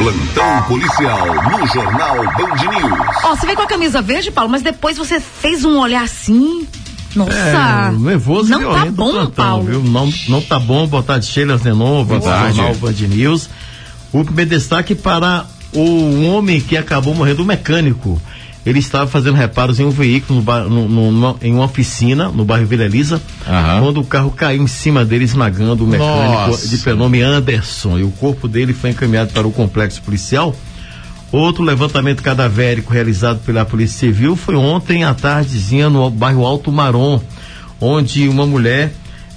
Plantão policial no Jornal Band News. Ó, você veio com a camisa verde, Paulo, mas depois você fez um olhar assim. Nossa, nervoso não e tá bom, plantão, Paulo. Viu? Não tá bom botar de Sheila Zenon, no Jornal Band News. O primeiro destaque para o homem que acabou morrendo, o mecânico. Ele estava fazendo reparos em um veículo em uma oficina no bairro Vila Elisa, quando o carro caiu em cima dele, esmagando o mecânico de prenome Anderson, e o corpo dele foi encaminhado para o complexo policial. Outro levantamento cadavérico realizado pela Polícia Civil foi ontem à tardezinha no bairro Alto Marom, onde uma mulher,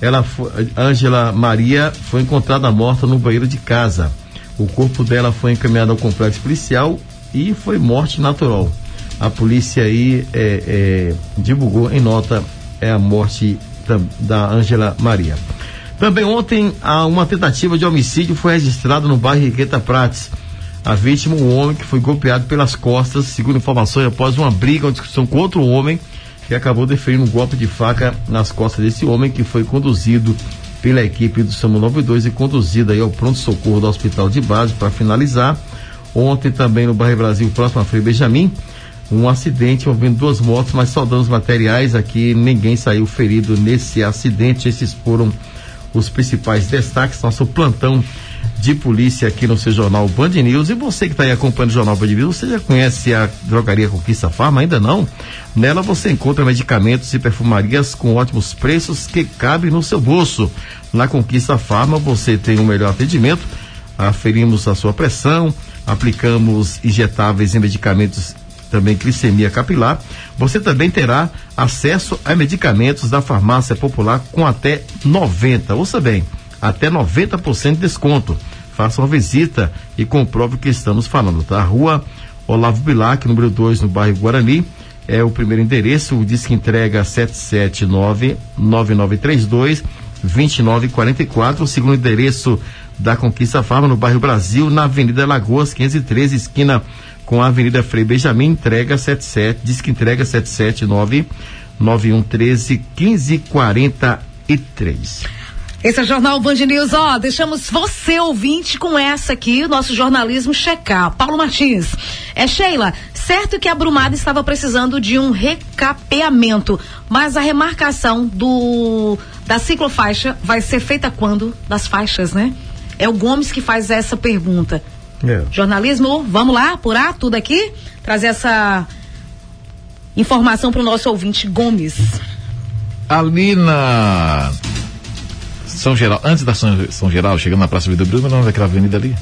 Ângela Maria, foi encontrada morta no banheiro de casa. O corpo dela foi encaminhado ao complexo policial e foi morte natural. A polícia aí divulgou em nota a morte da Ângela Maria. Também ontem uma tentativa de homicídio foi registrada no bairro Henriqueta Prates. A vítima, um homem que foi golpeado pelas costas, segundo informações, após uma briga, uma discussão com outro homem, que acabou deferindo um golpe de faca nas costas desse homem, que foi conduzido pela equipe do SAMU 92 e conduzido aí ao pronto-socorro do Hospital de Base. Para finalizar, ontem também no bairro Brasil, próximo a Frei Benjamin, um acidente envolvendo 2 motos, mas só danos materiais. Aqui ninguém saiu ferido nesse acidente. Esses foram os principais destaques, nosso plantão de polícia aqui no seu Jornal Band News. E você que está aí acompanhando o Jornal Band News, você já conhece a drogaria Conquista Farma? Ainda não? Nela você encontra medicamentos e perfumarias com ótimos preços que cabem no seu bolso. Na Conquista Farma você tem o melhor atendimento, aferimos a sua pressão, aplicamos injetáveis em medicamentos, também glicemia capilar. Você também terá acesso a medicamentos da farmácia popular com até 90%, ouça bem, até 90% de desconto. Faça uma visita e comprove o que estamos falando, tá? Rua Olavo Bilac, número 2, no bairro Guarani, é o primeiro endereço. O disque entrega 779-9932-2944. O segundo endereço da Conquista Farma, no bairro Brasil, na Avenida Lagoas 513, esquina com a Avenida Frei Benjamin, disque entrega 779-9113-1543. Esse é o Jornal Band News, deixamos você ouvinte com essa aqui, o nosso jornalismo checar. Paulo Martins, Sheila, certo que a Brumada estava precisando de um recapeamento, mas a remarcação da ciclofaixa vai ser feita quando? Das faixas, né? É o Gomes que faz essa pergunta. Jornalismo, vamos lá, apurar tudo aqui, trazer essa informação para o nosso ouvinte Gomes. Ali na São Geral, antes da São Geral, chegando na Praça Vida Bruna, não, daquela avenida ali?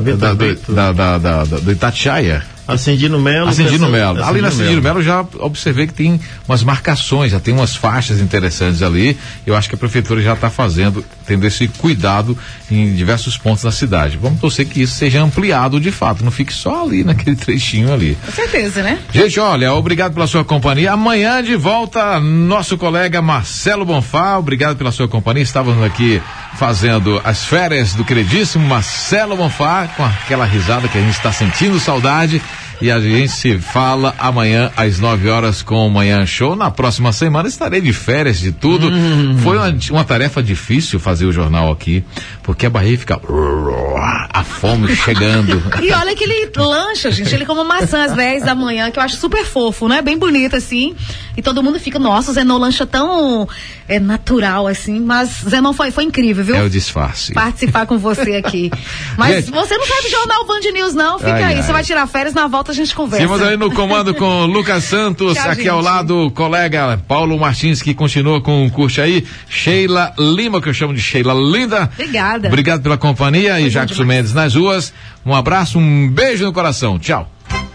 Do Itatiaia. Acendino Melo. Ali na Acendino Melo já observei que tem umas marcações, já tem umas faixas interessantes ali. Eu acho que a prefeitura já está tendo esse cuidado em diversos pontos da cidade. Vamos torcer que isso seja ampliado de fato, não fique só ali naquele trechinho ali. Com certeza, né? Gente, olha, obrigado pela sua companhia. Amanhã de volta, nosso colega Marcelo Bonfá, obrigado pela sua companhia. Estávamos aqui fazendo as férias do queridíssimo Marcelo Bonfá, com aquela risada que a gente está sentindo saudade. E a gente se fala amanhã às 9 horas com o Manhã Show. Na próxima semana estarei de férias de tudo. Foi uma tarefa difícil fazer o jornal aqui, porque a barriga fica a fome chegando. E olha que ele lancha, gente, ele come maçã às 10 da manhã, que eu acho super fofo, né? Bem bonito assim. E todo mundo fica, nossa, o Zenon lancha tão natural assim, mas Zenon foi incrível, viu? É o disfarce. Participar com você aqui. Mas gente, você não sai do Jornal Band News não, fica aí, você vai tirar férias, na volta a gente conversa. Estamos aí no comando com Lucas Santos, tchau, aqui gente. Ao lado o colega Paulo Martins, que continua com o curso aí, Sheila Lima, que eu chamo de Sheila Linda. Obrigada. Obrigado pela companhia. E Jackson Mendes nas ruas. Um abraço, um beijo no coração. Tchau.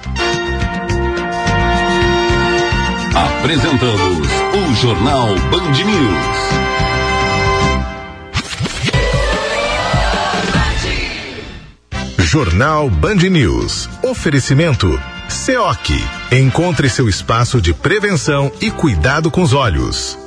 Apresentamos o Jornal Band News. Jornal Band News. Oferecimento SEOC. Encontre seu espaço de prevenção e cuidado com os olhos.